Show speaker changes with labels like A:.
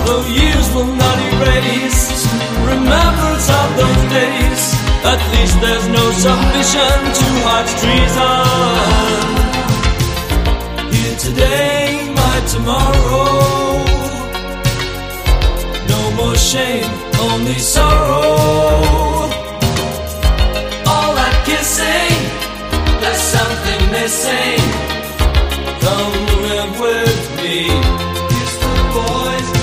A: though years will not erase remembrance of those days. At least there's no submission to heart's treason. Here today, my tomorrow. No more shame, only sorrow.